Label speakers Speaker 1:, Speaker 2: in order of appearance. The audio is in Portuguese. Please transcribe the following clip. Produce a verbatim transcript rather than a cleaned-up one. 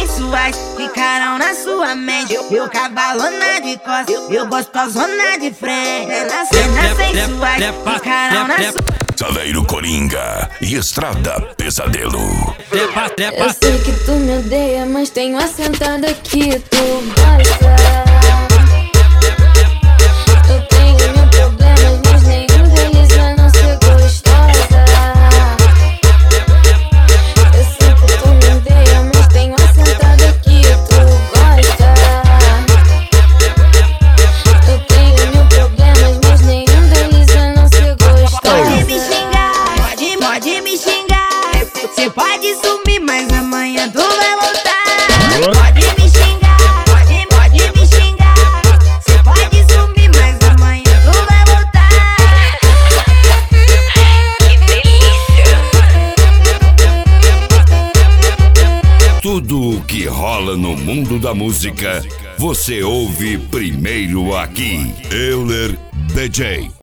Speaker 1: sensuais ficarão na sua mente. Eu cavalona de costas, eu gostosona de frente. Nas cenas sensuais ficarão na sua.
Speaker 2: Saleiro Coringa e Estrada Pesadelo.
Speaker 3: Eu sei que tu me odeia, mas tenho assentado aqui, tu gosta. Eu tenho mil problemas, mas nenhum deles vai não ser gostosa. Eu sei que tu me odeia, mas tenho assentado aqui, tu gosta. Eu tenho mil problemas, mas nenhum deles vai não ser gostosa.
Speaker 1: Pode me xingar, pode, pode me xingar. Você pode sumir, mas amanhã tu vai voltar. Pode me xingar, pode, pode me xingar. Você pode sumir, mas amanhã tu vai voltar.
Speaker 3: Que delícia!
Speaker 2: Tudo o que rola no mundo da música, você ouve primeiro aqui. Euler D J.